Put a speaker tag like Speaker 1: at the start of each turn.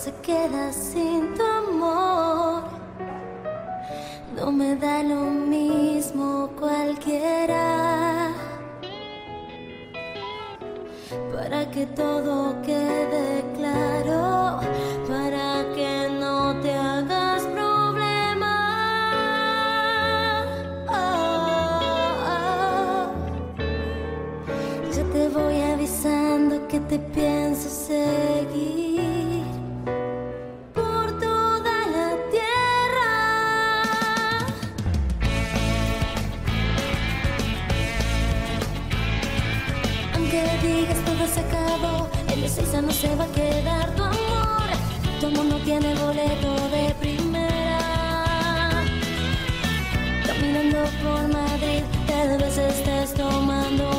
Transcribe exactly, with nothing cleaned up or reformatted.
Speaker 1: se queda sin tu amor. No me da lo mismo cualquiera. Para que todo quede claro, para que no te hagas problema. Oh, oh. Yo te voy avisando que te pienso seguir por toda la tierra. Aunque digas todo se acabó, el Ezeiza no se va a quedar tu amor. Tu amor no tiene boleto de primera. Caminando por Madrid, tal vez estés tomando